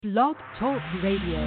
Blog Talk Radio.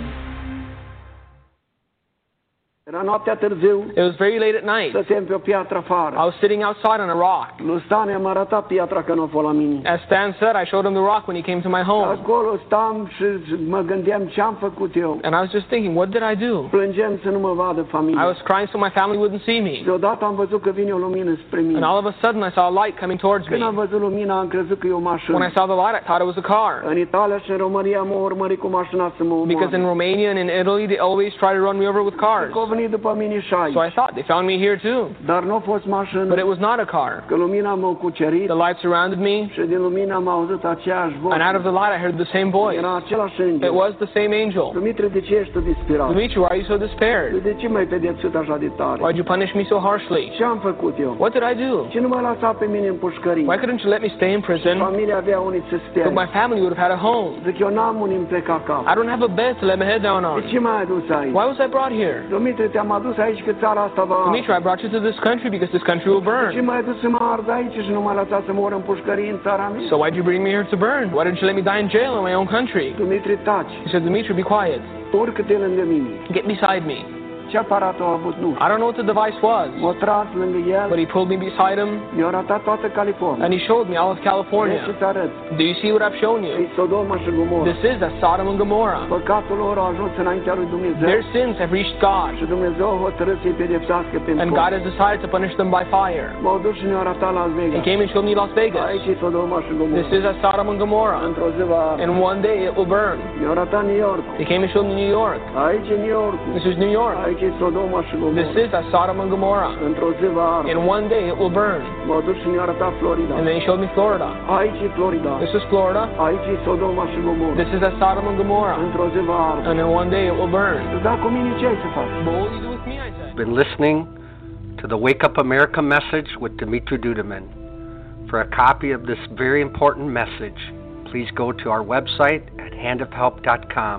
Era noaptea târziu, It was very late at night. stăteam pe o piatră afară. I was sitting outside on a rock. Lui Stan i-am arătat piatra că nu a fost la mine. As Stan said, I showed him the rock when he came to my home. Acolo stam și mă gândeam ce-am făcut eu. And I was just thinking, what did I do? Plângeam să nu mă vadă I familia. was crying so my family wouldn't see me. Deodată am văzut că vine o lumină spre mine. And all of a sudden I saw a light coming towards me. Când am văzut lumina, am crezut că e o mașină. When I saw the light, I thought it was a car. În Italia și în România m-au urmărit cu mașina să mă Because in omoare. Romania and in Italy, they always try to run me over with cars. Că au venit după mine și aici. So I thought they found me here too. Dar nu a fost mașină. But it was not a car. Că lumina m-a cucerit The light surrounded me, și din lumina am auzit aceeași voce. and out of the light I heard the same voice. Era același înger. It was the same angel. Dumitru, de ce ești tu disperat? Dimitri, why are you so despaired? De ce m-ai pedepsit așa de tare? Why'd you punish me so harshly? Ce am făcut eu? What did I do? Ce nu mă lăsa pe mine în pușcărie? Why couldn't you let me stay in prison? Familia avea unii să stea. But my family would have had a home. Zic, eu n-am unii îmi pleca cap. I don't have a bed to let my head down De on. ce m-ai adus aici? Why was I brought here? Dumitru, te-am adus aici că țara asta va... Dimitri, I brought you to this country because this country will Ce burn. m-ai adus să mă ard aici și nu m-ai lăsat să mor în pușcărie în țara mea? So why'd you bring me here to burn? Why didn't you let me die in jail in my own country? Dumitru, taci. He said, Dimitri, be quiet. Urcă-te lângă mine. Get beside me. Ce aparat a avut? Nu. I don't know what the device was, M-a tras lângă el, but he pulled me beside him mi-a arătat toată California. and he showed me all of Vrei California. să-ți arăt. Do you see what I've shown E you? Sodoma și Gomorra. This is that Sodom and Gomorrah. Păcatul lor a ajuns înaintea lui Dumnezeu. Their sins have reached God, Și Dumnezeu a hotărât să-i pedepsească and pentru God has decided to punish them by fire. M-au dus și ne-au arătat Las He Vegas. came and showed me Las Vegas. Aici e Sodoma și This Gomorra. is that Sodom and Gomorrah. Într-o zi va arde. And one day it will burn. Mi-au arătat New York. He came and showed me New York. Aici e New York. This is New York. Aici e Sodoma și This Gomorra. is that Sodom and Gomorrah. Într-o zi va arde. And one day it will burn. M-au dus și ne-au arătat Florida. And then he showed me Florida. Aici e Florida. This is Florida. Aici e Sodoma și Gomorra. This is that Sodom and Gomorrah. Într-o zi va arde. And then one day it will burn. Dar cu mine ce ai să faci? But what will you do with me, I said? Been listening to the Wake Up America message with Dimitri Duduman. For a copy of this very important message, please go to our website at handofhelp.com.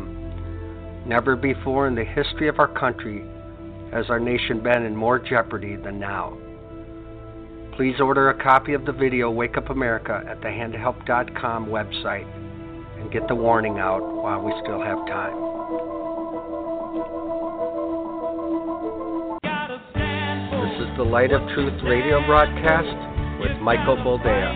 Never before in the history of our country has our nation been in more jeopardy than now. Please order a copy of the video Wake Up America at the handofhelp.com website and get the warning out while we still have time. This is the Light of Truth radio broadcast with Michael Boldea.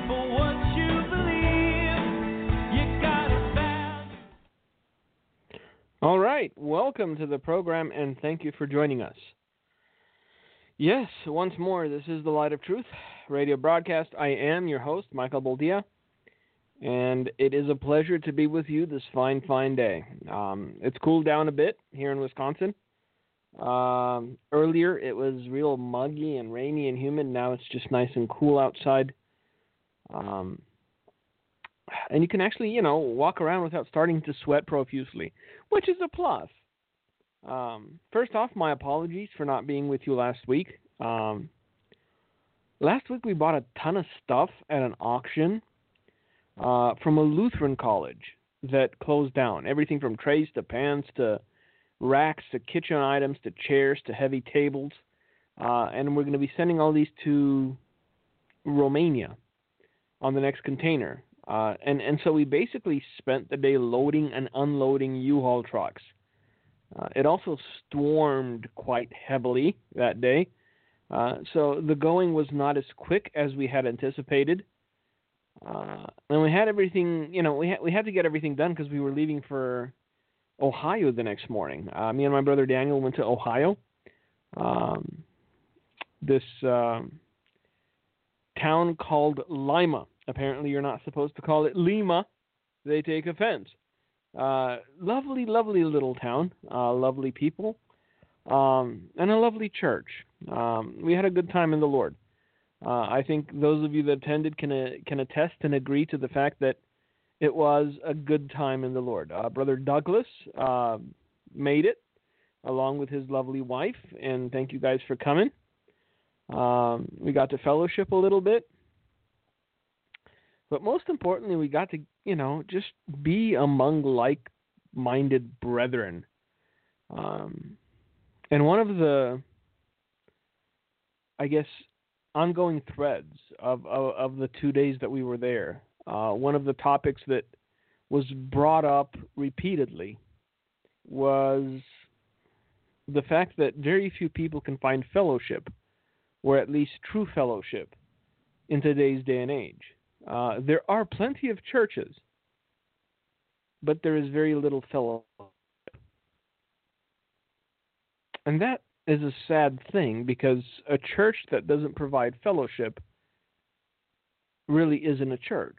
All right, welcome to the program, and thank you for joining us. Yes, once more, this is the Light of Truth radio broadcast. I am your host, Michael Boldea, and it is a pleasure to be with you this fine, fine day. It's cooled down a bit here in Wisconsin. Earlier, it was real muggy and rainy and humid. Now it's just nice and cool outside. And you can actually, walk around without starting to sweat profusely, which is a plus. First off, my apologies for not being with you last week. Last week we bought a ton of stuff at an auction from a Lutheran college that closed down. Everything from trays to pans to racks to kitchen items to chairs to heavy tables. And we're going to be sending all these to Romania on the next container. And so we basically spent the day loading and unloading U-Haul trucks. It also stormed quite heavily that day. So the going was not as quick as we had anticipated. And we had everything, we had to get everything done because we were leaving for Ohio the next morning. Me and my brother Daniel went to Ohio. This town called Lima. Apparently you're not supposed to call it Lima. They take offense. Lovely, lovely little town. Lovely people. And a lovely church. We had a good time in the Lord. I think those of you that attended can attest and agree to the fact that it was a good time in the Lord. Brother Douglas made it along with his lovely wife, and thank you guys for coming. We got to fellowship a little bit. But most importantly, we got to, just be among like-minded brethren. And one of the, ongoing threads of the 2 days that we were there, one of the topics that was brought up repeatedly was the fact that very few people can find fellowship, or at least true fellowship, in today's day and age. There are plenty of churches, but there is very little fellowship. And that is a sad thing, because a church that doesn't provide fellowship really isn't a church.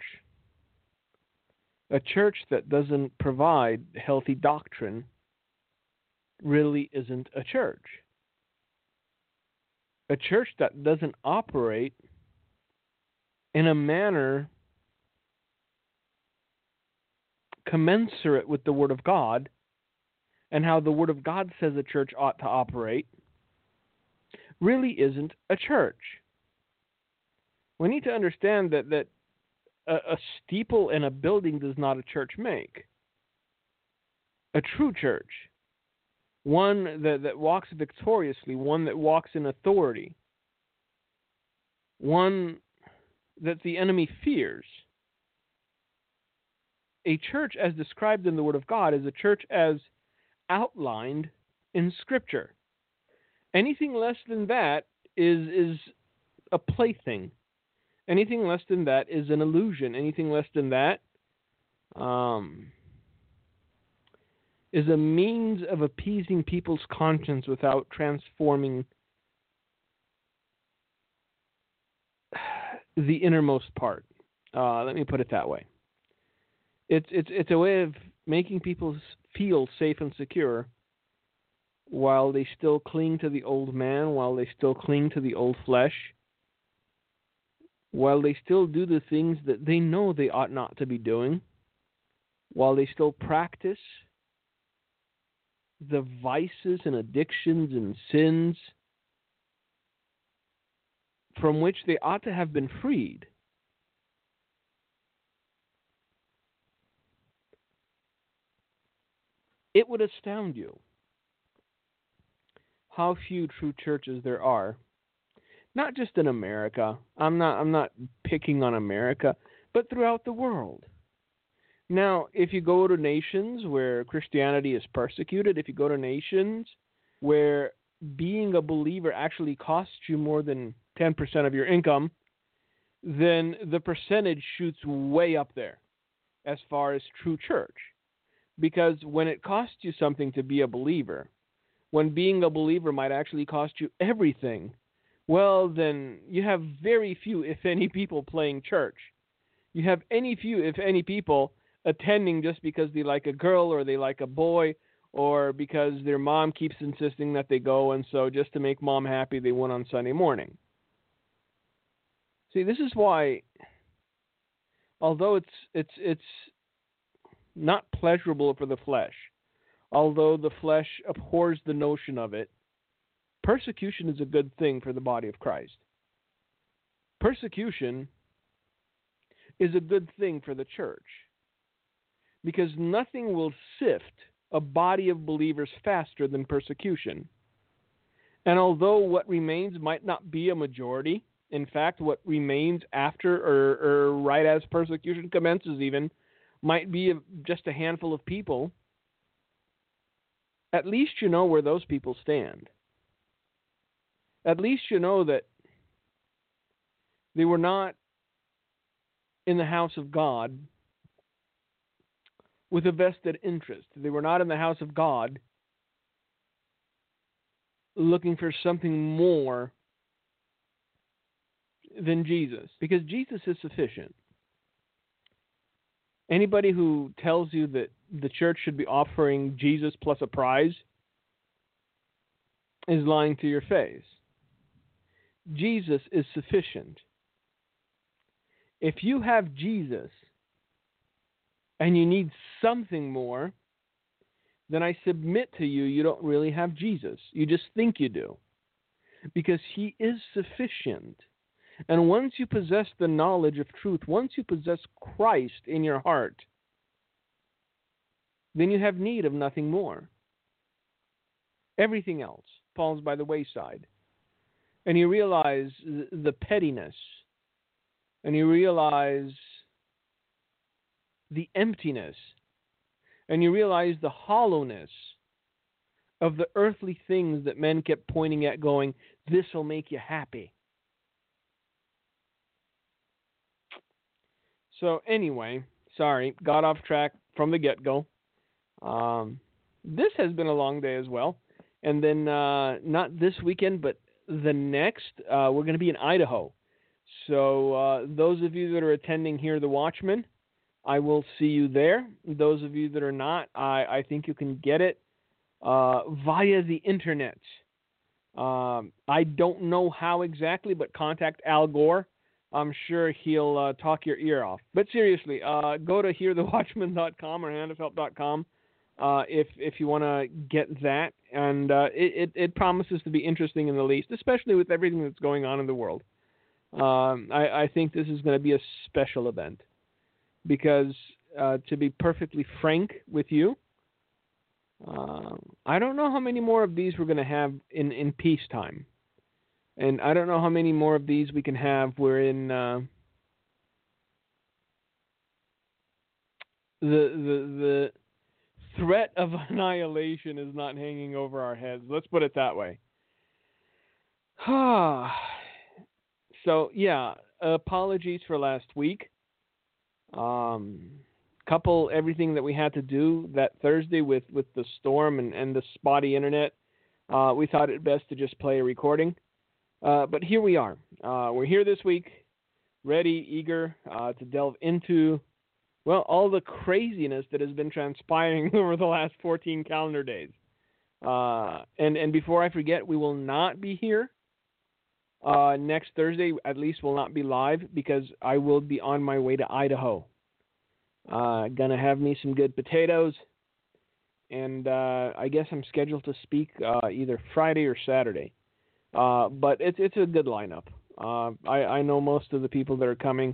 A church that doesn't provide healthy doctrine really isn't a church. A church that doesn't operate in a manner commensurate with the Word of God and how the Word of God says a church ought to operate really isn't a church. We need to understand that a steeple and a building does not a church make. A true church, one that walks victoriously, one that walks in authority, one that the enemy fears. A church as described in the Word of God is a church as outlined in Scripture. Anything less than that is a plaything. Anything less than that is an illusion. Anything less than that is a means of appeasing people's conscience without transforming the innermost part. Let me put it that way. It's a way of making people feel safe and secure while they still cling to the old man, while they still cling to the old flesh, while they still do the things that they know they ought not to be doing, while they still practice the vices and addictions and sins from which they ought to have been freed. It would astound you how few true churches there are, not just in America. I'm not picking on America, but throughout the world. Now, if you go to nations where Christianity is persecuted, if you go to nations where being a believer actually costs you more than 10% of your income, then the percentage shoots way up there as far as true church. Because when it costs you something to be a believer, when being a believer might actually cost you everything, well, then you have very few, if any, people playing church. You have any few, if any, people attending just because they like a girl or they like a boy or because their mom keeps insisting that they go, and so just to make mom happy, they went on Sunday morning. See, this is why, although it's not pleasurable for the flesh, although the flesh abhors the notion of it, persecution is a good thing for the body of Christ. Persecution is a good thing for the church, because nothing will sift a body of believers faster than persecution. And although what remains might not be a majority, in fact, what remains after or right as persecution commences even might be just a handful of people, at least you know where those people stand. At least you know that they were not in the house of God with a vested interest. They were not in the house of God looking for something more than Jesus, because Jesus is sufficient. Anybody who tells you that the church should be offering Jesus plus a prize is lying to your face. Jesus is sufficient. If you have Jesus and you need something more, then I submit to you, you don't really have Jesus. You just think you do, because he is sufficient. And once you possess the knowledge of truth, once you possess Christ in your heart, then you have need of nothing more. Everything else falls by the wayside. And you realize the pettiness, and you realize the emptiness and you realize the hollowness of the earthly things that men kept pointing at going, this will make you happy. So anyway, sorry, got off track from the get-go. This has been a long day as well. And then not this weekend, but the next, we're going to be in Idaho. So those of you that are attending Hear the Watchman, I will see you there. Those of you that are not, I think you can get it via the internet. I don't know how exactly, but contact Al Gore. I'm sure he'll talk your ear off. But seriously, go to hearthewatchman.com or handofhelp.com if you want to get that. And it promises to be interesting in the least, especially with everything that's going on in the world. I think this is going to be a special event because, to be perfectly frank with you, I don't know how many more of these we're going to have in peacetime. And I don't know how many more of these we can have wherein the threat of annihilation is not hanging over our heads. Let's put it that way. So, yeah, apologies for last week. Everything that we had to do that Thursday with the storm and the spotty internet, we thought it best to just play a recording. But here we are. We're here this week, ready, eager to delve into, well, all the craziness that has been transpiring over the last 14 calendar days. And before I forget, we will not be here next Thursday. At least will not be live because I will be on my way to Idaho. Gonna have me some good potatoes. And I guess I'm scheduled to speak either Friday or Saturday. But it's a good lineup. I know most of the people that are coming.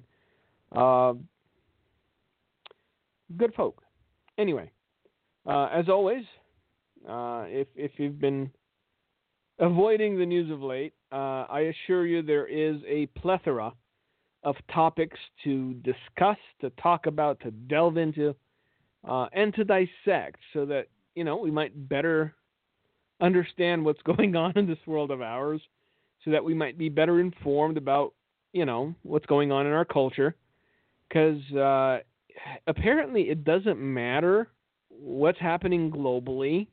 Good folk. Anyway, as always, if you've been avoiding the news of late, I assure you there is a plethora of topics to discuss, to talk about, to delve into, and to dissect so that, we might better understand what's going on in this world of ours, so that we might be better informed about, what's going on in our culture. Because apparently it doesn't matter what's happening globally.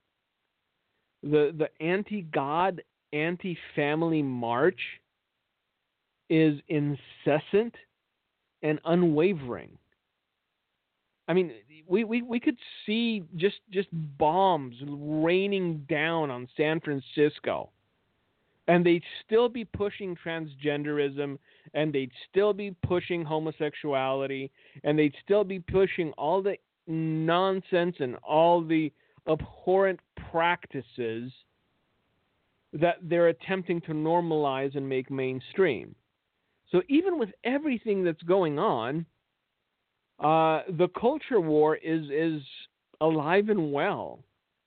The anti-God, anti-family march is incessant and unwavering. I mean, we could see just bombs raining down on San Francisco, and they'd still be pushing transgenderism, and they'd still be pushing homosexuality, and they'd still be pushing all the nonsense and all the abhorrent practices that they're attempting to normalize and make mainstream. So even with everything that's going on, the culture war is alive and well.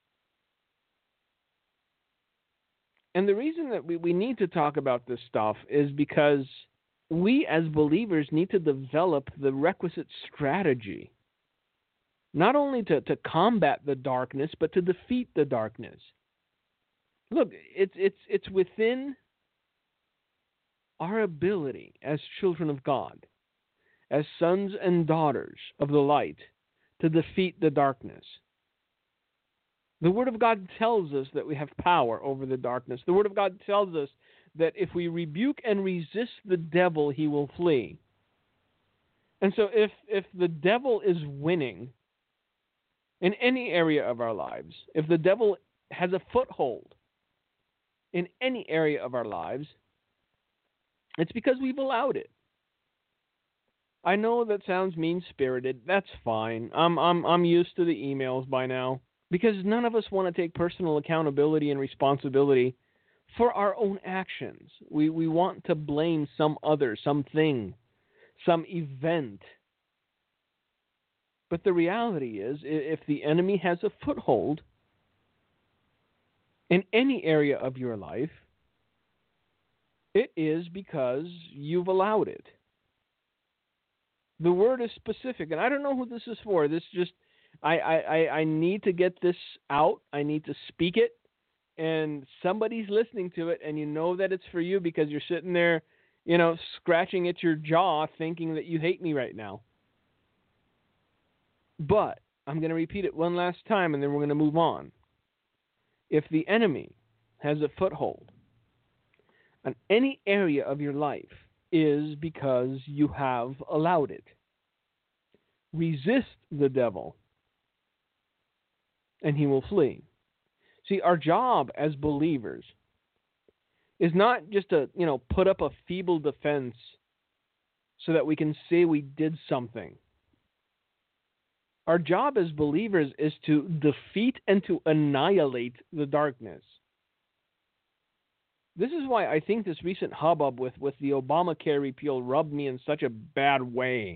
And the reason that we need to talk about this stuff is because we as believers need to develop the requisite strategy, not only to combat the darkness, but to defeat the darkness. Look, it's within our ability as children of God, as sons and daughters of the light, to defeat the darkness. The Word of God tells us that we have power over the darkness. The Word of God tells us that if we rebuke and resist the devil, he will flee. And so if the devil is winning in any area of our lives, if the devil has a foothold in any area of our lives, it's because we've allowed it. I know that sounds mean-spirited. That's fine. I'm used to the emails by now. Because none of us want to take personal accountability and responsibility for our own actions. We want to blame some other, something, some event. But the reality is, if the enemy has a foothold in any area of your life, it is because you've allowed it. The word is specific, and I don't know who this is for. This just I need to get this out. I need to speak it, and somebody's listening to it, and you know that it's for you because you're sitting there, scratching at your jaw, thinking that you hate me right now. But I'm going to repeat it one last time, and then we're going to move on. If the enemy has a foothold on any area of your life, is because you have allowed it. Resist the devil, and he will flee. See, our job as believers is not just to, put up a feeble defense so that we can say we did something. Our job as believers is to defeat and to annihilate the darkness. This is why I think this recent hubbub with the Obamacare repeal rubbed me in such a bad way.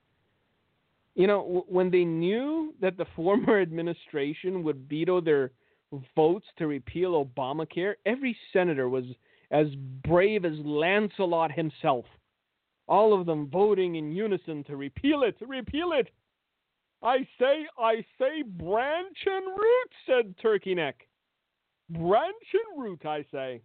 When they knew that the former administration would veto their votes to repeal Obamacare, every senator was as brave as Lancelot himself. All of them voting in unison to repeal it, repeal it. I say, branch and root, said Turkey Neck. Branch and root, I say.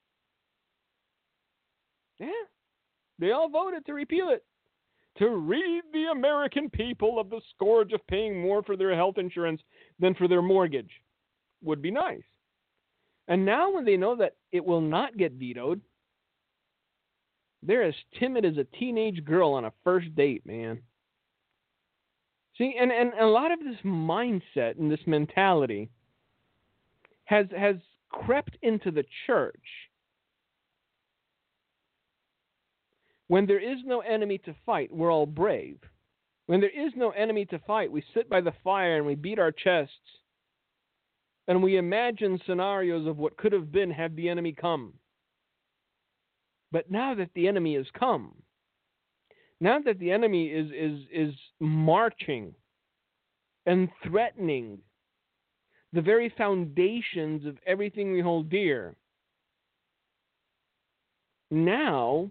Yeah, they all voted to repeal it. To rid the American people of the scourge of paying more for their health insurance than for their mortgage would be nice. And now when they know that it will not get vetoed, they're as timid as a teenage girl on a first date, man. See, and a lot of this mindset and this mentality has crept into the church. When there is no enemy to fight, we're all brave. When there is no enemy to fight, we sit by the fire and we beat our chests and we imagine scenarios of what could have been had the enemy come. But now that the enemy has come, now that the enemy is marching and threatening the very foundations of everything we hold dear, now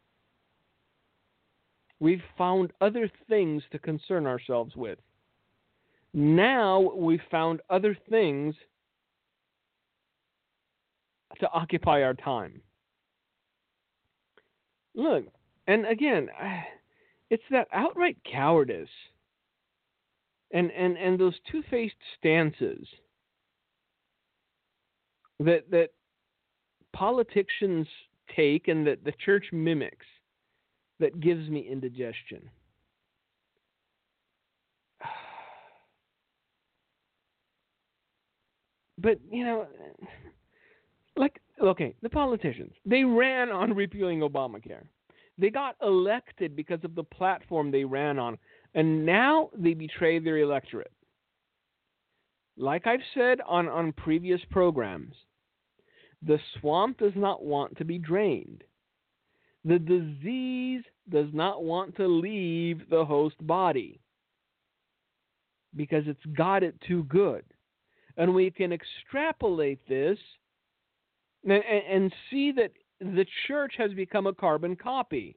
we've found other things to concern ourselves with. Now we've found other things to occupy our time. Look, and again, it's that outright cowardice and those two-faced stances that politicians take and that the church mimics that gives me indigestion. But, the politicians, they ran on repealing Obamacare. They got elected because of the platform they ran on, and now they betray their electorate. Like I've said on previous programs, the swamp does not want to be drained. The disease does not want to leave the host body because it's got it too good. And we can extrapolate this and see that the church has become a carbon copy.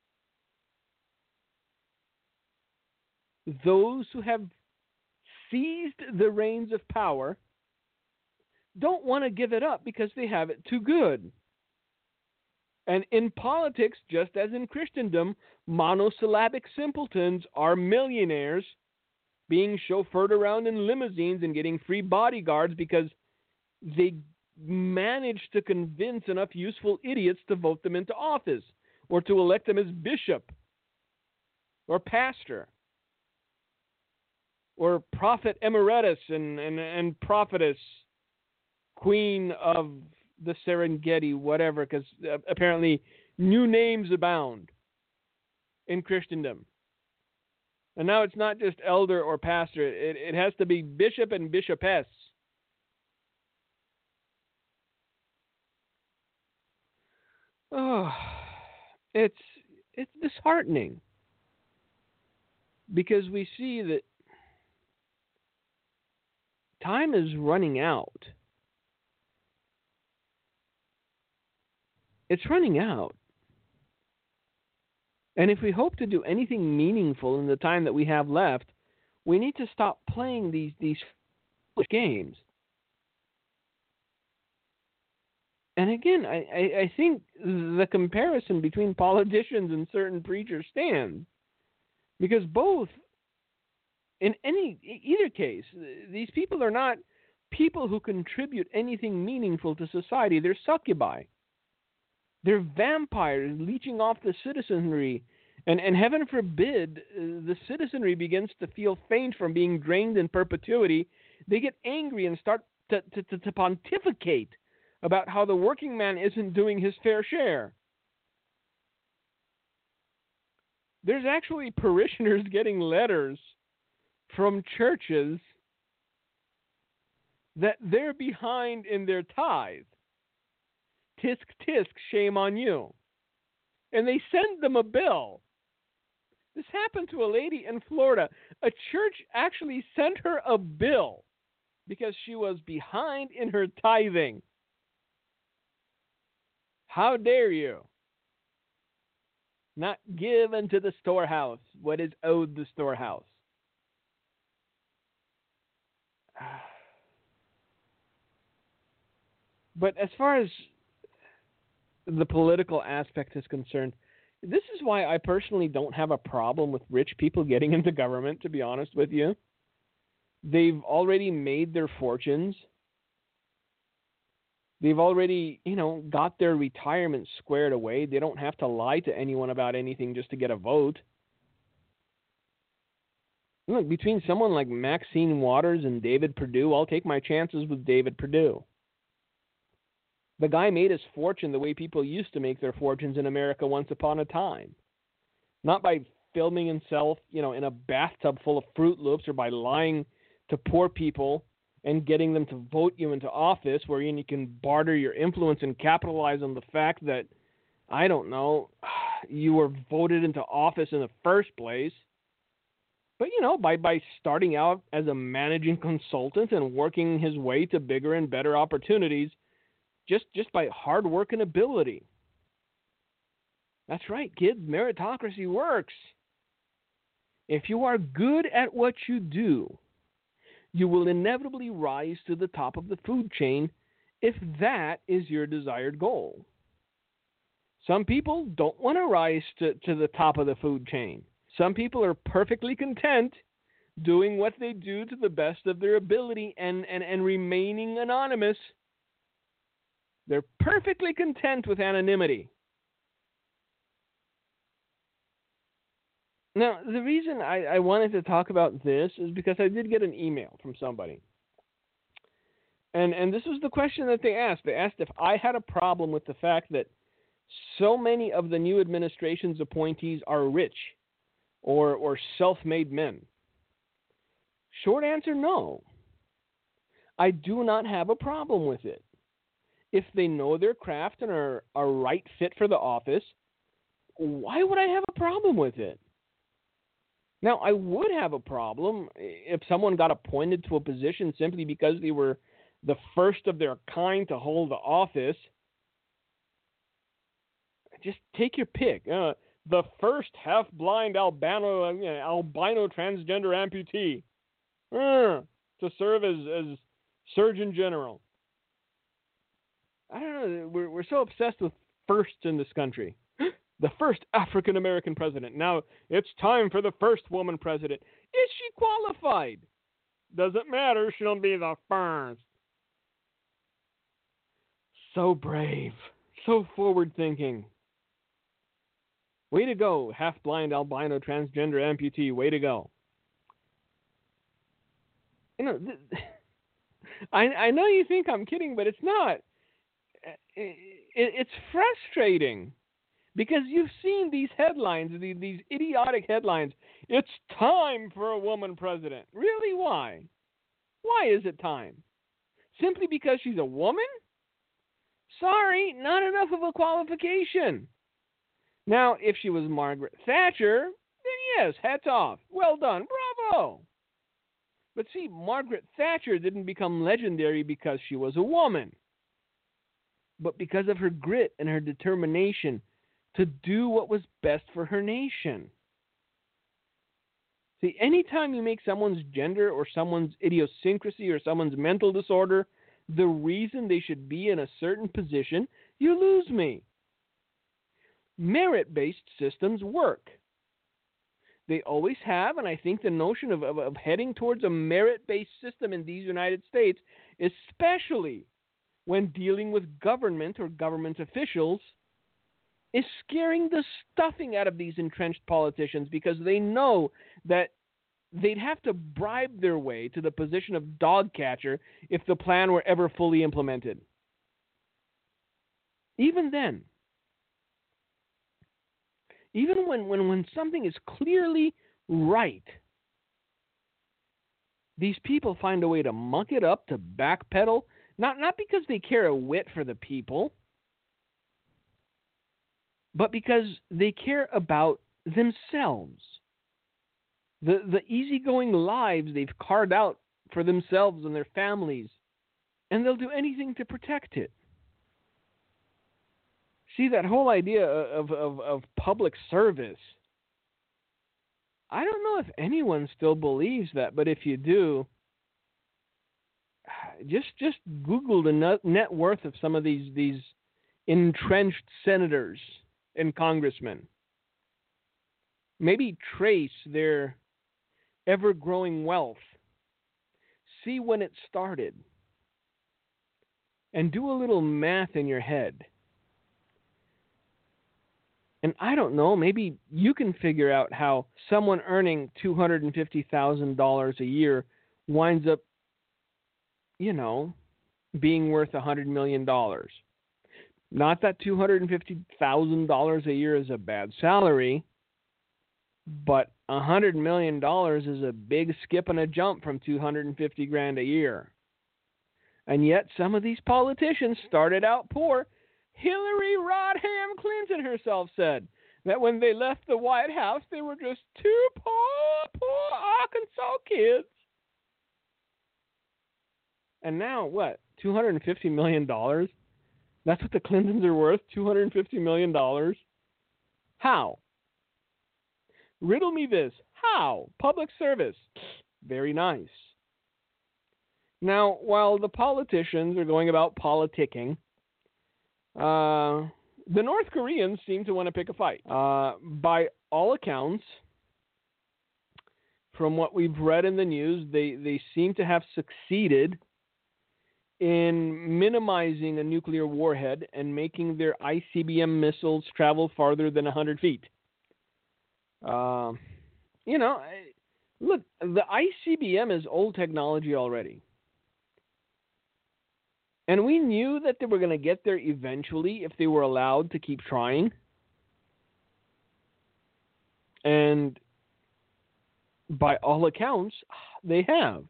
Those who have seized the reins of power don't want to give it up because they have it too good. And in politics, just as in Christendom, monosyllabic simpletons are millionaires being chauffeured around in limousines and getting free bodyguards because they managed to convince enough useful idiots to vote them into office or to elect them as bishop or pastor or prophet emeritus and prophetess, queen of the Serengeti, whatever, because apparently new names abound in Christendom. And now it's not just elder or pastor. It has to be bishop and bishopess. Oh, it's disheartening because we see that time is running out. It's running out. And if we hope to do anything meaningful in the time that we have left, we need to stop playing these foolish games. And again, I think the comparison between politicians and certain preachers stands. Because both, in either case, these people are not people who contribute anything meaningful to society. They're succubi. They're vampires leeching off the citizenry. And heaven forbid the citizenry begins to feel faint from being drained in perpetuity. They get angry and start to pontificate about how the working man isn't doing his fair share. There's actually parishioners getting letters from churches that they're behind in their tithe. Tisk, tisk, shame on you. And they send them a bill. This happened to a lady in Florida. A church actually sent her a bill because she was behind in her tithing. How dare you not give unto the storehouse what is owed the storehouse? But as far as the political aspect is concerned, this is why I personally don't have a problem with rich people getting into government, to be honest with you. They've already made their fortunes. They've already, got their retirement squared away. They don't have to lie to anyone about anything just to get a vote. Look, between someone like Maxine Waters and David Perdue, I'll take my chances with David Perdue. The guy made his fortune the way people used to make their fortunes in America once upon a time. Not by filming himself, in a bathtub full of Fruit Loops or by lying to poor people and getting them to vote you into office, wherein you can barter your influence and capitalize on the fact that, I don't know, you were voted into office in the first place. But, by starting out as a managing consultant and working his way to bigger and better opportunities, just by hard work and ability. That's right, kids. Meritocracy works. If you are good at what you do, you will inevitably rise to the top of the food chain if that is your desired goal. Some people don't want to rise to the top of the food chain. Some people are perfectly content doing what they do to the best of their ability and remaining anonymous. They're perfectly content with anonymity. Now, the reason I wanted to talk about this is because I did get an email from somebody. And this was the question that they asked. They asked if I had a problem with the fact that so many of the new administration's appointees are rich or self-made men. Short answer, no. I do not have a problem with it. If they know their craft and are a right fit for the office, why would I have a problem with it? Now, I would have a problem if someone got appointed to a position simply because they were the first of their kind to hold the office. Just take your pick. The first half-blind albino transgender amputee to serve as Surgeon General. I don't know. We're so obsessed with firsts in this country. The first African-American president. Now it's time for the first woman president. Is she qualified? Doesn't matter. She'll be the first. So brave. So forward-thinking. Way to go, half-blind albino transgender amputee. Way to go. I know you think I'm kidding, but it's not. It's frustrating because you've seen these headlines, these idiotic headlines. It's time for a woman president. Really? Why? Why is it time? Simply because she's a woman? Sorry, not enough of a qualification. Now, if she was Margaret Thatcher, then yes, hats off. Well done. Bravo. But see, Margaret Thatcher didn't become legendary because she was a woman, but because of her grit and her determination, to do what was best for her nation. See, anytime you make someone's gender or someone's idiosyncrasy or someone's mental disorder the reason they should be in a certain position, you lose me. Merit-based systems work. They always have, and I think the notion of heading towards a merit-based system in these United States, especially when dealing with government or government officials, is scaring the stuffing out of these entrenched politicians because they know that they'd have to bribe their way to the position of dog catcher if the plan were ever fully implemented. Even then, even when something is clearly right, these people find a way to muck it up, to backpedal, not because they care a whit for the people, but because they care about themselves. The easygoing lives they've carved out for themselves and their families, and they'll do anything to protect it. See, that whole idea of public service, I don't know if anyone still believes that, but if you do, just Google the net worth of some of these entrenched senators and congressmen. Maybe trace their ever-growing wealth. See when it started. And do a little math in your head. And I don't know, maybe you can figure out how someone earning $250,000 a year winds up, being worth $100 million. Not that $250,000 a year is a bad salary, but $100 million is a big skip and a jump from $250,000 a year. And yet some of these politicians started out poor. Hillary Rodham Clinton herself said that when they left the White House, they were just two poor Arkansas kids. And now what? $250 million? That's what the Clintons are worth? $250 million? How? Riddle me this. How? Public service. Very nice. Now, while the politicians are going about politicking, the North Koreans seem to want to pick a fight. By all accounts, from what we've read in the news, they seem to have succeeded in minimizing a nuclear warhead and making their ICBM missiles travel farther than 100 feet. Look, the ICBM is old technology already. And we knew that they were going to get there eventually if they were allowed to keep trying. And by all accounts, they have.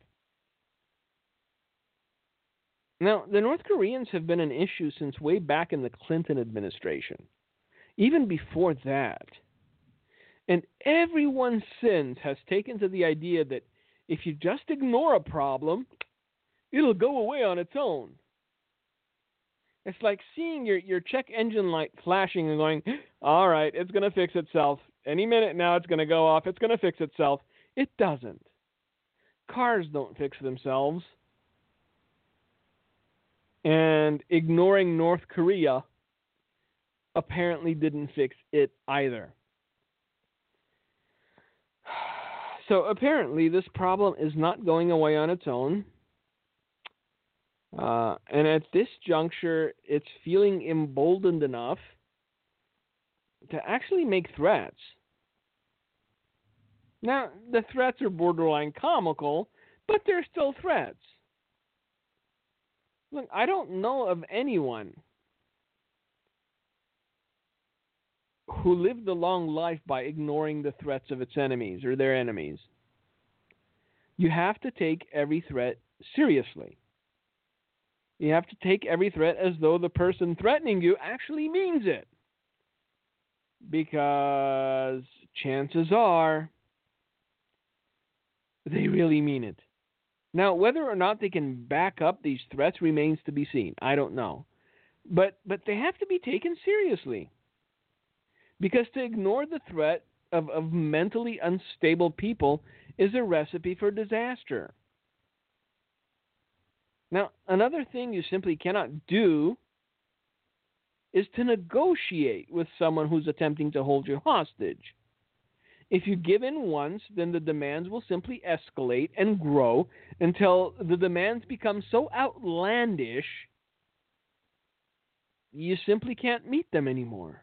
Now, the North Koreans have been an issue since way back in the Clinton administration, even before that. And everyone since has taken to the idea that if you just ignore a problem, it'll go away on its own. It's like seeing your check engine light flashing and going, all right, it's going to fix itself. Any minute now it's going to go off. It's going to fix itself. It doesn't. Cars don't fix themselves. And ignoring North Korea apparently didn't fix it either. So apparently this problem is not going away on its own. And at this juncture, it's feeling emboldened enough to actually make threats. Now, the threats are borderline comical, but they're still threats. Look, I don't know of anyone who lived a long life by ignoring the threats of its enemies or their enemies. You have to take every threat seriously. You have to take every threat as though the person threatening you actually means it. Because chances are they really mean it. Now, whether or not they can back up these threats remains to be seen. I don't know. But they have to be taken seriously. Because to ignore the threat of mentally unstable people is a recipe for disaster. Now, another thing you simply cannot do is to negotiate with someone who's attempting to hold you hostage. If you give in once, then the demands will simply escalate and grow until the demands become so outlandish you simply can't meet them anymore.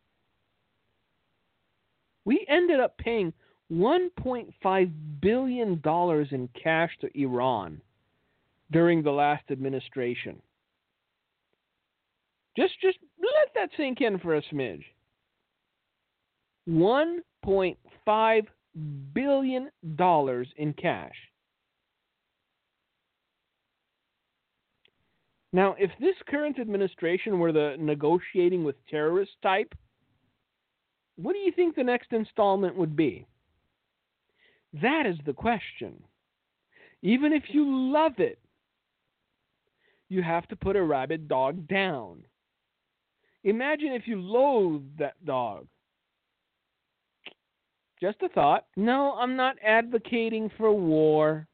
We ended up paying $1.5 billion in cash to Iran during the last administration. Just let that sink in for a smidge. $1.5 billion in cash. Now, if this current administration were the negotiating with terrorist type, what do you think the next installment would be? That is the question. Even if you love it, you have to put a rabid dog down. Imagine if you loathe that dog. Just a thought. No, I'm not advocating for war.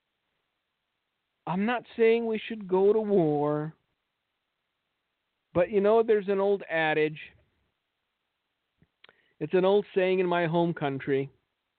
I'm not saying we should go to war. But you know, there's an old adage. It's an old saying in my home country.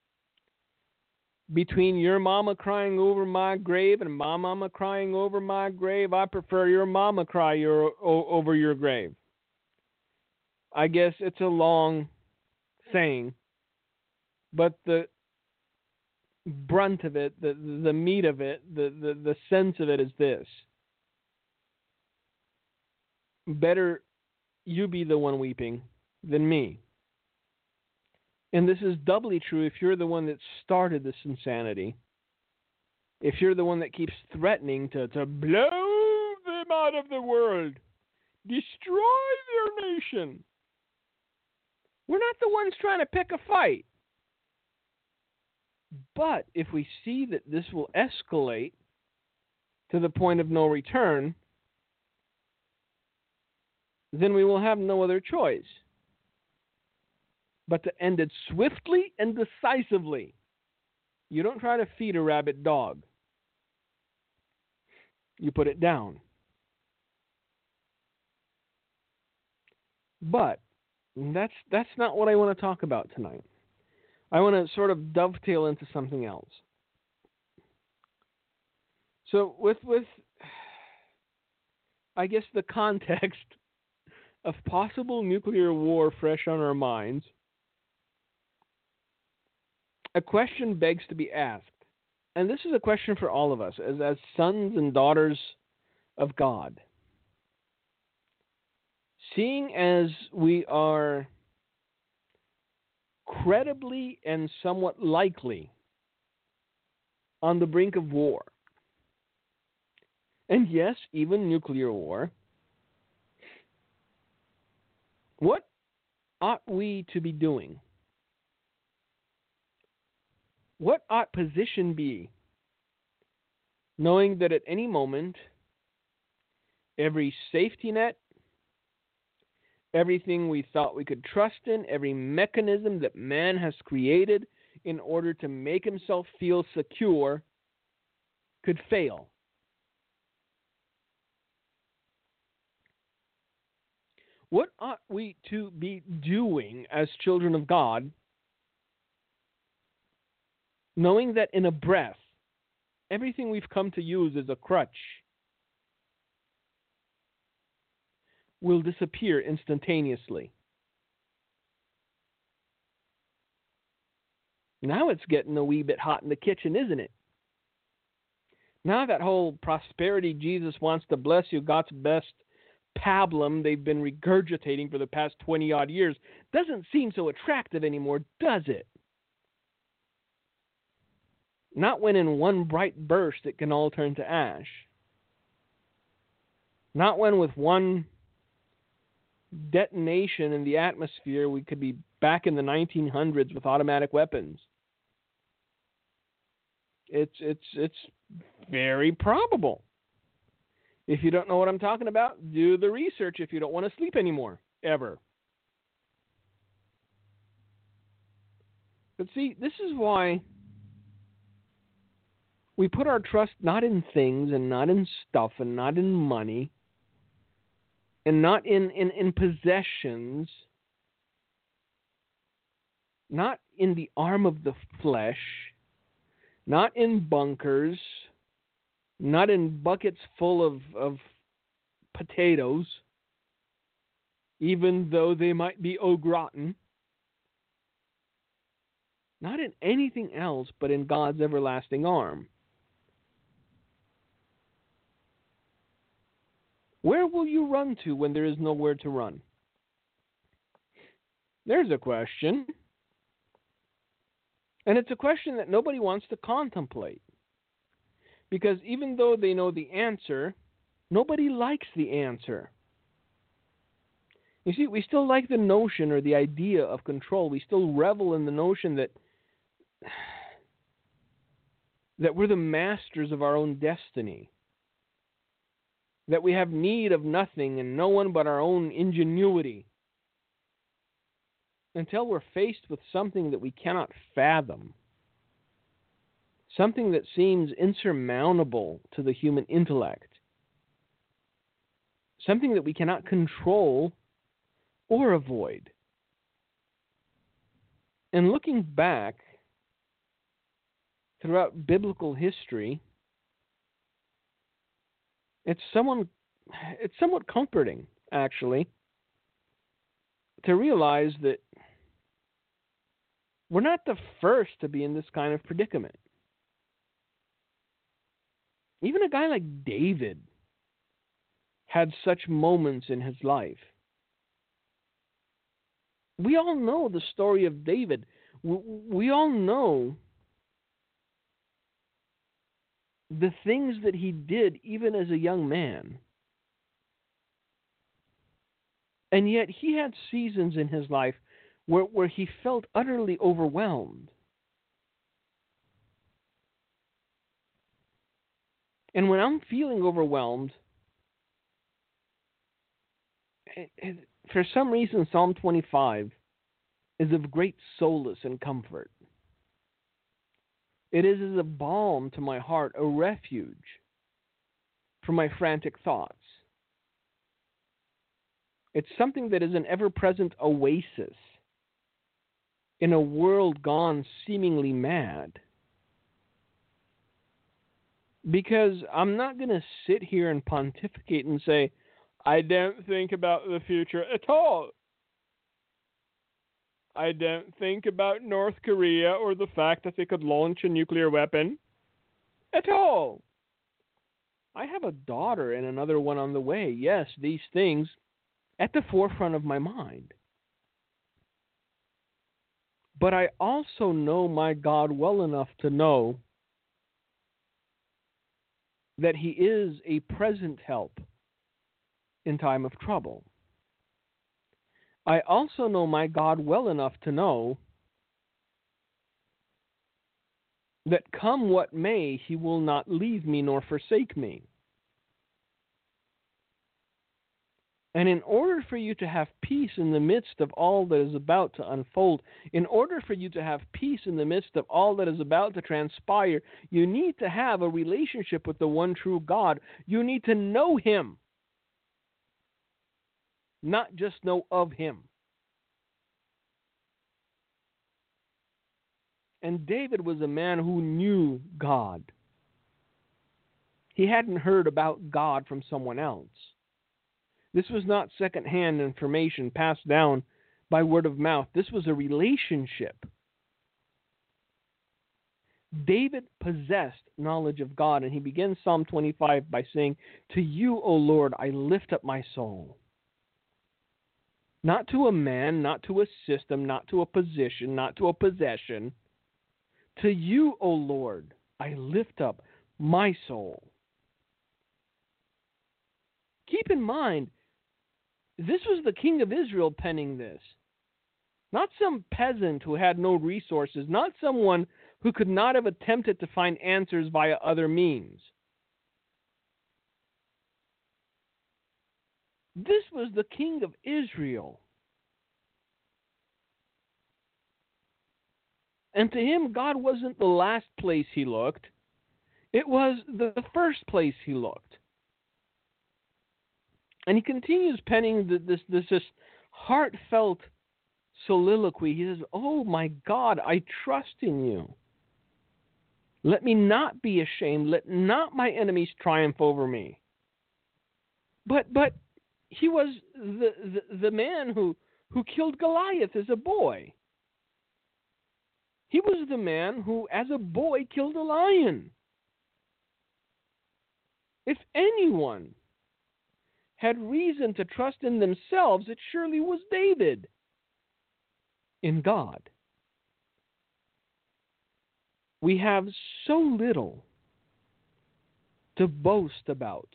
Between your mama crying over my grave and my mama crying over my grave, I prefer your mama cry over your grave. I guess it's a long saying, but the brunt of it, the meat of it, the sense of it is this. Better you be the one weeping than me. And this is doubly true if you're the one that started this insanity. If you're the one that keeps threatening to blow them out of the world, destroy their nation. We're not the ones trying to pick a fight. But if we see that this will escalate to the point of no return, then we will have no other choice but to end it swiftly and decisively. You don't try to feed a rabid dog. You put it down. But that's not what I want to talk about tonight. I want to sort of dovetail into something else. So with I guess the context of possible nuclear war fresh on our minds, a question begs to be asked. And this is a question for all of us as sons and daughters of God. Seeing as we are credibly and somewhat likely on the brink of war, and yes, even nuclear war, what ought we to be doing? What ought position be, knowing that at any moment, every safety net, everything we thought we could trust in, every mechanism that man has created in order to make himself feel secure could fail? What ought we to be doing as children of God, knowing that in a breath, everything we've come to use as a crutch will disappear instantaneously? Now it's getting a wee bit hot in the kitchen, isn't it? Now that whole prosperity Jesus wants to bless you, God's best pablum they've been regurgitating for the past 20-odd years doesn't seem so attractive anymore, does it? Not when in one bright burst it can all turn to ash. Not when with one detonation in the atmosphere we could be back in the 1900s with automatic weapons. It's very probable. If you don't know what I'm talking about, do the research if you don't want to sleep anymore, ever. But see, this is why we put our trust not in things and not in stuff and not in money and not in possessions, not in the arm of the flesh, not in bunkers, not in buckets full of potatoes, even though they might be au gratin. Not in anything else but in God's everlasting arm. Where will you run to when there is nowhere to run? There's a question. And it's a question that nobody wants to contemplate. Because even though they know the answer, nobody likes the answer. You see, we still like the notion or the idea of control. We still revel in the notion that we're the masters of our own destiny. That we have need of nothing and no one but our own ingenuity. Until we're faced with something that we cannot fathom. Something that seems insurmountable to the human intellect. Something that we cannot control or avoid. And looking back throughout biblical history, it's somewhat comforting, actually, to realize that we're not the first to be in this kind of predicament. Even a guy like David had such moments in his life. We all know the story of David. We all know the things that he did even as a young man. And yet he had seasons in his life where he felt utterly overwhelmed. And when I'm feeling overwhelmed, for some reason Psalm 25 is of great solace and comfort. It is as a balm to my heart, a refuge from my frantic thoughts. It's something that is an ever-present oasis in a world gone seemingly mad. Because I'm not going to sit here and pontificate and say, I don't think about the future at all. I don't think about North Korea or the fact that they could launch a nuclear weapon at all. I have a daughter and another one on the way. Yes, these things at the forefront of my mind. But I also know my God well enough to know that He is a present help in time of trouble. I also know my God well enough to know that come what may, He will not leave me nor forsake me. And in order for you to have peace in the midst of all that is about to unfold, in order for you to have peace in the midst of all that is about to transpire, you need to have a relationship with the one true God. You need to know Him, not just know of Him. And David was a man who knew God. He hadn't heard about God from someone else. This was not secondhand information passed down by word of mouth. This was a relationship. David possessed knowledge of God, and he begins Psalm 25 by saying, "To you, O Lord, I lift up my soul." Not to a man, not to a system, not to a position, not to a possession. To you, O Lord, I lift up my soul. Keep in mind, this was the king of Israel penning this. Not some peasant who had no resources, not someone who could not have attempted to find answers via other means. This was the king of Israel. And to him, God wasn't the last place he looked. It was the first place he looked. And he continues penning this heartfelt soliloquy. He says, "Oh my God, I trust in you. Let me not be ashamed. Let not my enemies triumph over me." But he was the man who killed Goliath as a boy. He was the man who, as a boy, killed a lion. If anyone had reason to trust in themselves, it surely was David. In God. We have so little to boast about.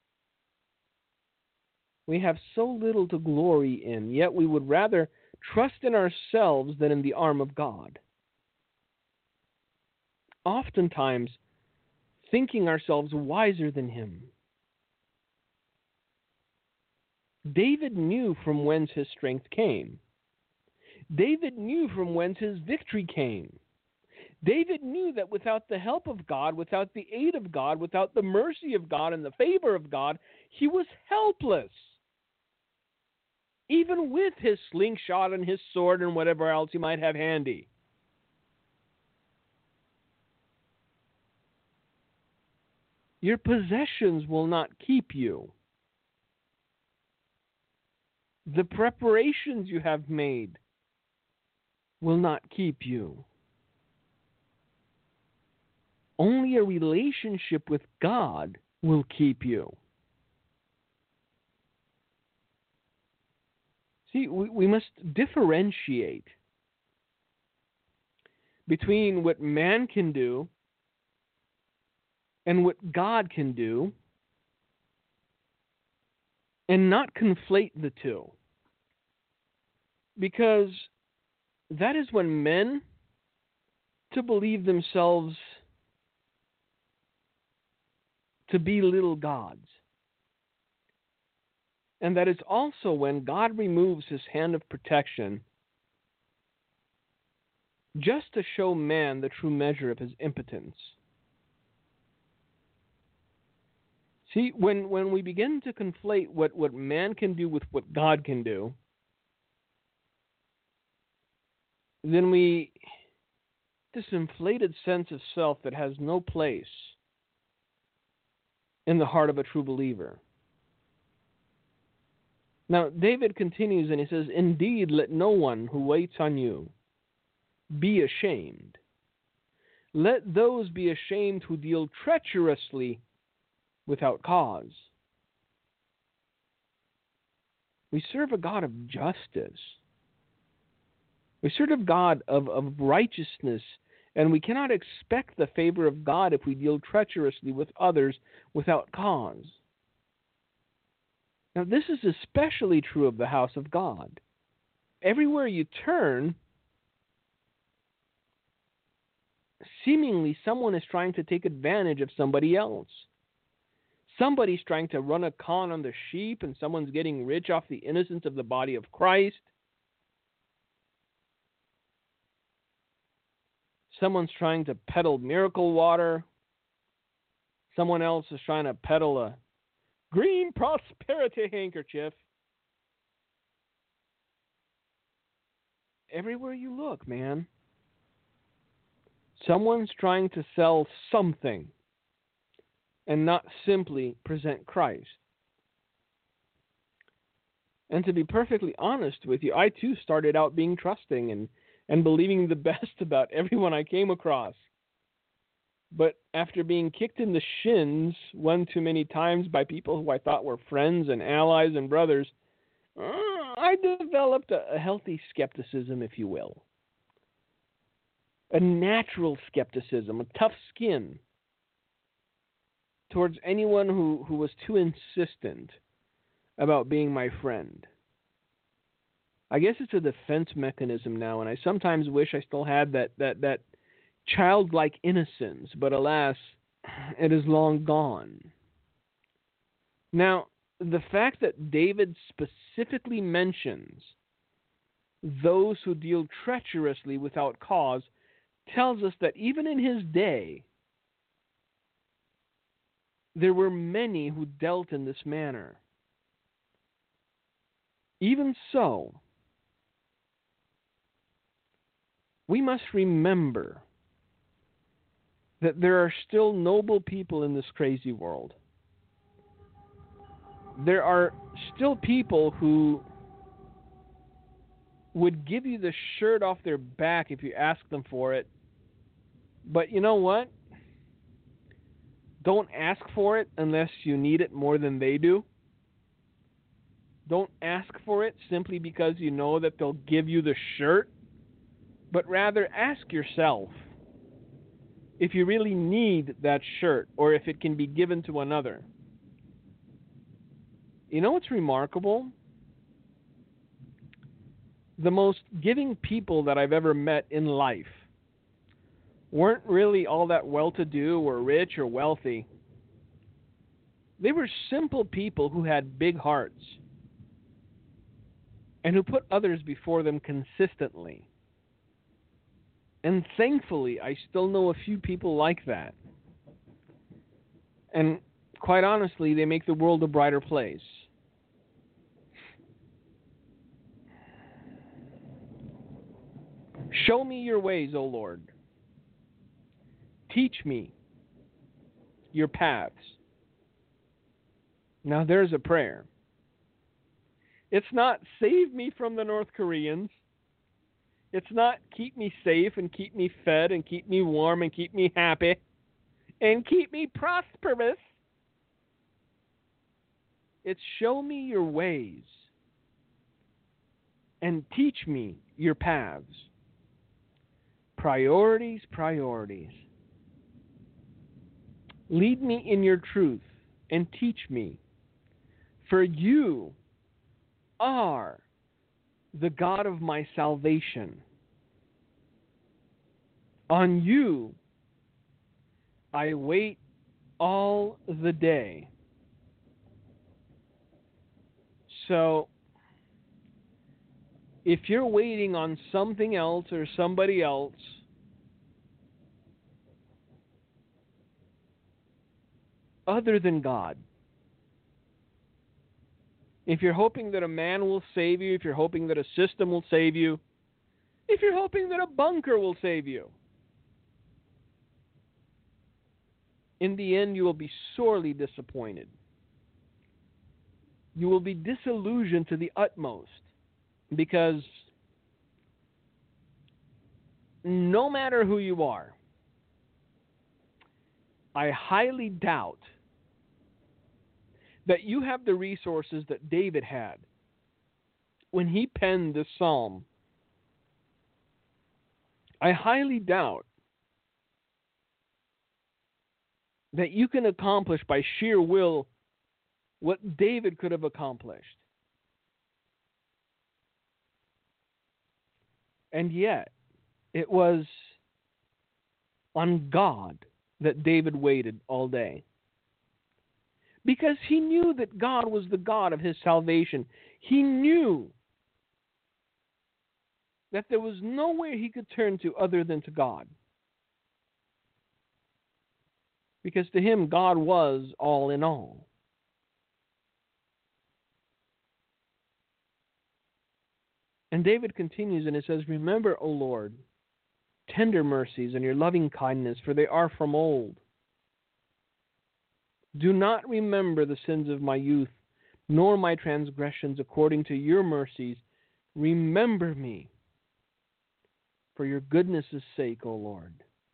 We have so little to glory in, yet we would rather trust in ourselves than in the arm of God. Oftentimes, thinking ourselves wiser than him. David knew from whence his strength came. David knew from whence his victory came. David knew that without the help of God, without the aid of God, without the mercy of God and the favor of God, he was helpless. Even with his slingshot and his sword and whatever else he might have handy. Your possessions will not keep you. The preparations you have made will not keep you. Only a relationship with God will keep you. See, we must differentiate between what man can do and what God can do, and not conflate the two. Because that is when men to believe themselves to be little gods. And that is also when God removes his hand of protection just to show man the true measure of his impotence. See, when we begin to conflate what man can do with what God can do, then this inflated sense of self that has no place in the heart of a true believer. Now, David continues and he says, "Indeed, let no one who waits on you be ashamed. Let those be ashamed who deal treacherously without cause." We serve a God of justice. We serve a God of righteousness, and we cannot expect the favor of God if we deal treacherously with others without cause. Now, this is especially true of the house of God. Everywhere you turn, seemingly someone is trying to take advantage of somebody else. Somebody's trying to run a con on the sheep, and someone's getting rich off the innocence of the body of Christ. Someone's trying to peddle miracle water. Someone else is trying to peddle a green prosperity handkerchief. Everywhere you look, man, someone's trying to sell something and not simply present Christ. And to be perfectly honest with you, I too started out being trusting and believing the best about everyone I came across. But after being kicked in the shins one too many times by people who I thought were friends and allies and brothers, I developed a healthy skepticism, if you will. A natural skepticism, a tough skin towards anyone who was too insistent about being my friend. I guess it's a defense mechanism now, and I sometimes wish I still had that childlike innocence, but alas, it is long gone. Now, the fact that David specifically mentions those who deal treacherously without cause tells us that even in his day, there were many who dealt in this manner. Even so, we must remember that there are still noble people in this crazy world. There are still people who would give you the shirt off their back if you ask them for it. But you know what? Don't ask for it unless you need it more than they do. Don't ask for it simply because you know that they'll give you the shirt. But rather ask yourself if you really need that shirt or if it can be given to another. You know what's remarkable? The most giving people that I've ever met in life weren't really all that well-to-do or rich or wealthy. They were simple people who had big hearts and who put others before them consistently. And thankfully, I still know a few people like that. And quite honestly, they make the world a brighter place. Show me your ways, O Lord. Teach me your paths. Now there's a prayer. It's not save me from the North Koreans. It's not keep me safe and keep me fed and keep me warm and keep me happy and keep me prosperous. It's show me your ways and teach me your paths. Priorities, priorities. Lead me in your truth and teach me, for you are the God of my salvation. On you I wait all the day. So, if you're waiting on something else or somebody else, other than God, if you're hoping that a man will save you, if you're hoping that a system will save you, if you're hoping that a bunker will save you, in the end you will be sorely disappointed. You will be disillusioned to the utmost, because no matter who you are, I highly doubt that you have the resources that David had when he penned this psalm. I highly doubt that you can accomplish by sheer will what David could have accomplished. And yet, it was on God that David waited all day. Because he knew that God was the God of his salvation. He knew that there was nowhere he could turn to other than to God. Because to him, God was all in all. And David continues and it says, remember, O Lord, tender mercies and your loving kindness, for they are from old. Do not remember the sins of my youth, nor my transgressions. According to your mercies, remember me for your goodness' sake, O Lord.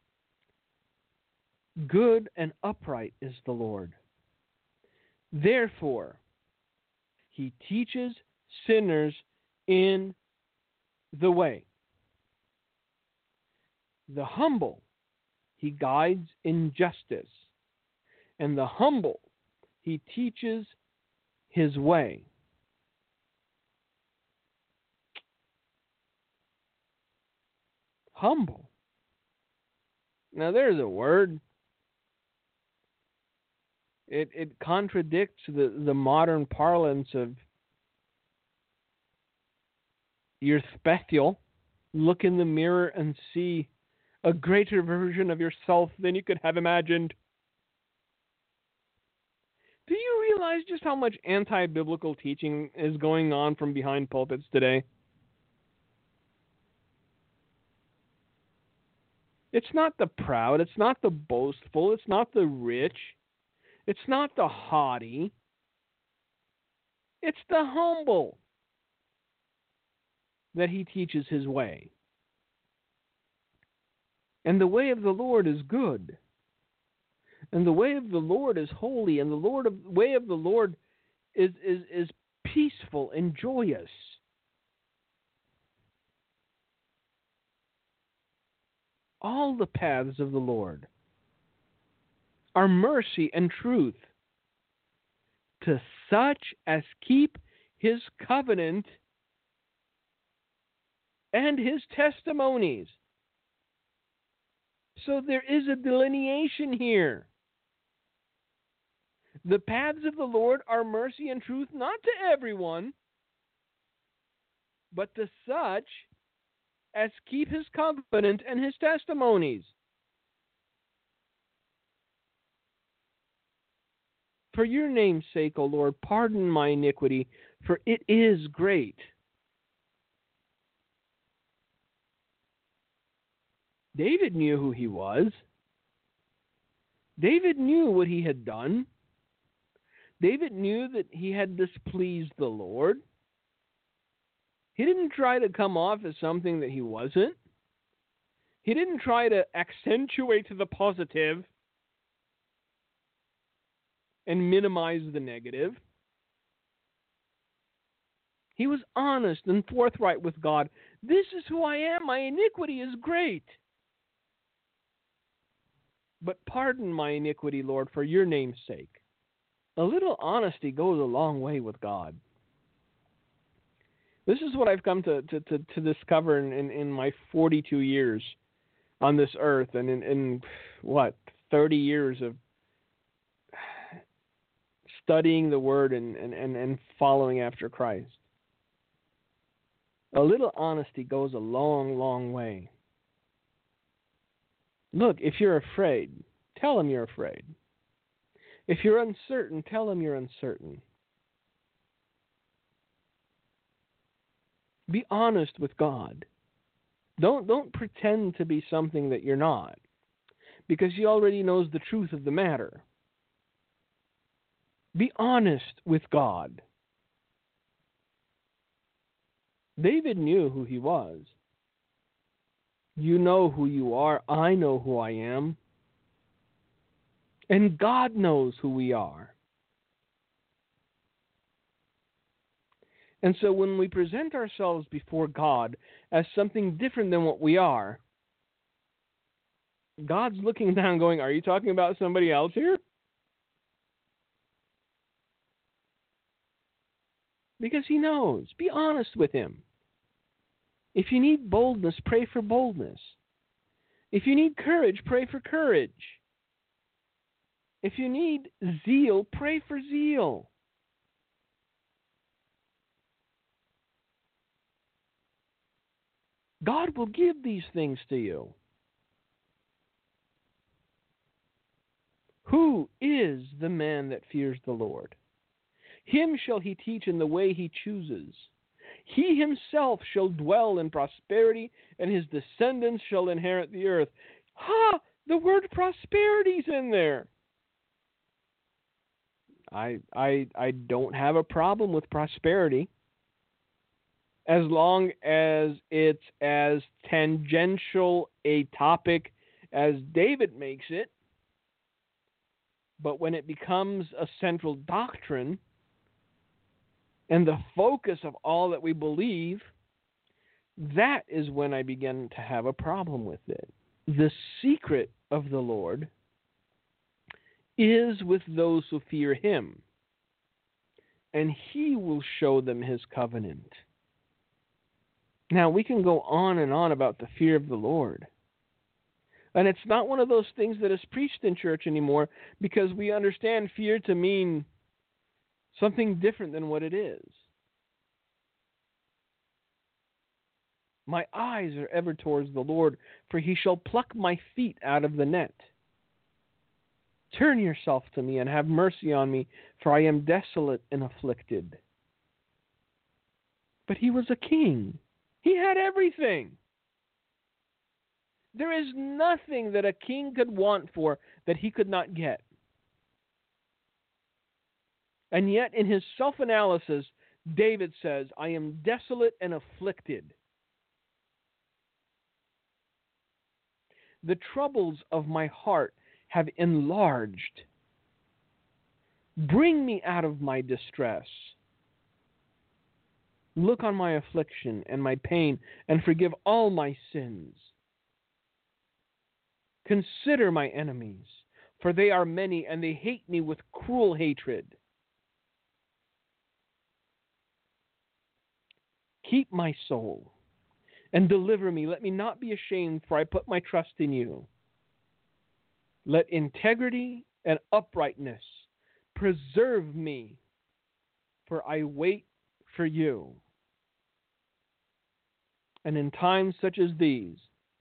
Good and upright is the Lord. Therefore, he teaches sinners in the way. The humble he guides in justice, and the humble he teaches his way. Humble. Now there's a word. It contradicts the modern parlance of you're special. Look in the mirror and see a greater version of yourself than you could have imagined. Do you realize just how much anti-biblical teaching is going on from behind pulpits today? It's not the proud, it's not the boastful, it's not the rich, it's not the haughty, it's the humble that he teaches his way. And the way of the Lord is good. And the way of the Lord is holy, and the way of the Lord is peaceful and joyous. All the paths of the Lord are mercy and truth to such as keep his covenant and his testimonies. So there is a delineation here. The paths of the Lord are mercy and truth, not to everyone, but to such as keep his covenant and his testimonies. For your name's sake, O Lord, pardon my iniquity, for it is great. David knew who he was. David knew what he had done. David knew that he had displeased the Lord. He didn't try to come off as something that he wasn't. He didn't try to accentuate the positive and minimize the negative. He was honest and forthright with God. This is who I am. My iniquity is great. But pardon my iniquity, Lord, for your name's sake. A little honesty goes a long way with God. This is what I've come to discover in my 42 years on this earth, and in 30 years of studying the Word and following after Christ. A little honesty goes a long, long way. Look, if you're afraid, tell him you're afraid. If you're uncertain, tell him you're uncertain. Be honest with God. Don't pretend to be something that you're not, because he already knows the truth of the matter. Be honest with God. David knew who he was. You know who you are. I know who I am. And God knows who we are. And so when we present ourselves before God as something different than what we are, God's looking down going, are you talking about somebody else here? Because he knows. Be honest with him. If you need boldness, pray for boldness. If you need courage, pray for courage. If you need zeal, pray for zeal. God will give these things to you. Who is the man that fears the Lord? Him shall he teach in the way he chooses. He himself shall dwell in prosperity, and his descendants shall inherit the earth. The word prosperity's in there. I don't have a problem with prosperity as long as it's as tangential a topic as David makes it. But when it becomes a central doctrine and the focus of all that we believe, that is when I begin to have a problem with it. The secret of the Lord is with those who fear him, and he will show them his covenant. Now, we can go on and on about the fear of the Lord. And it's not one of those things that is preached in church anymore, because we understand fear to mean something different than what it is. My eyes are ever towards the Lord, for he shall pluck my feet out of the net. Turn yourself to me and have mercy on me, for I am desolate and afflicted. But he was a king. He had everything. There is nothing that a king could want for that he could not get. And yet, in his self-analysis, David says, I am desolate and afflicted. The troubles of my heart have enlarged. Bring me out of my distress. Look on my affliction and my pain, and forgive all my sins. Consider my enemies, for they are many, and they hate me with cruel hatred. Keep my soul, and deliver me. Let me not be ashamed, for I put my trust in you. Let integrity and uprightness preserve me, for I wait for you. And in times such as these,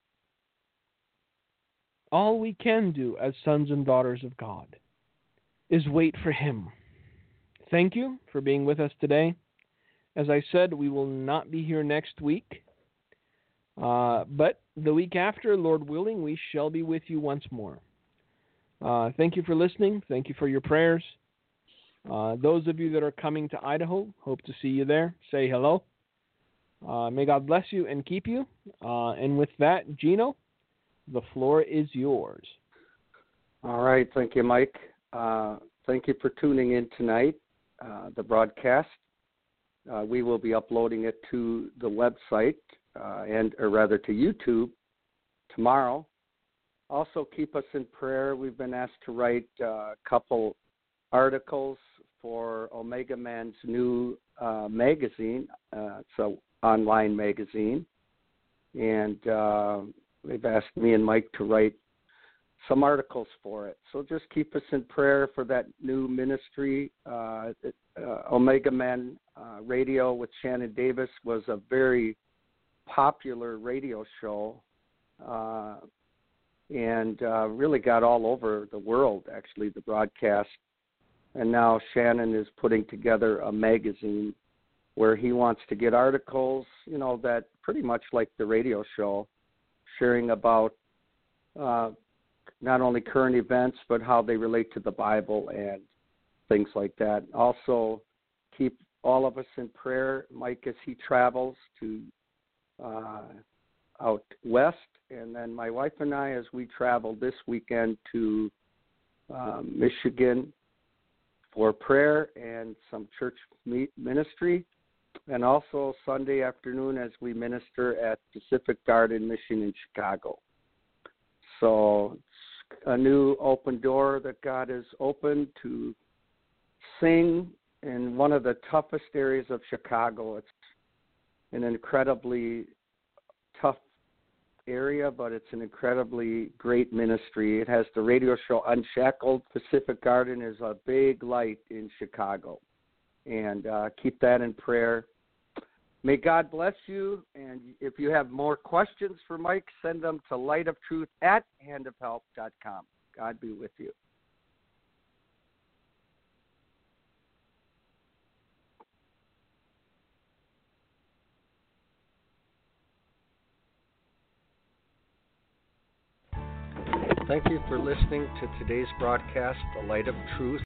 all we can do as sons and daughters of God is wait for him. Thank you for being with us today. As I said, we will not be here next week, but the week after, Lord willing, we shall be with you once more. Thank you for listening. Thank you for your prayers. Those of you that are coming to Idaho, hope to see you there. Say hello. May God bless you and keep you. And with that, Gino, the floor is yours. All right. Thank you, Mike. Thank you for tuning in tonight, the broadcast. We will be uploading it to the website, or rather to YouTube tomorrow. Also, keep us in prayer. We've been asked to write a couple articles for Omega Man's new magazine. It's an online magazine. And they've asked me and Mike to write some articles for it. So just keep us in prayer for that new ministry. Omega Man Radio with Shannon Davis was a very popular radio show and really got all over the world, actually, the broadcast. And now Shannon is putting together a magazine where he wants to get articles, that pretty much like the radio show, sharing about not only current events, but how they relate to the Bible and things like that. Also, keep all of us in prayer, Mike, as he travels to out west, and then my wife and I as we travel this weekend to Michigan for prayer and some church ministry, and also Sunday afternoon as we minister at Pacific Garden Mission in Chicago. So it's a new open door that God has opened to sing in one of the toughest areas of Chicago. It's an incredibly tough area, but it's an incredibly great ministry. It has the radio show Unshackled. Pacific Garden is a big light in Chicago. And keep that in prayer. May God bless you. And if you have more questions for Mike, send them to lightoftruth@handofhelp.com. God be with you. Thank you for listening to today's broadcast, The Light of Truth.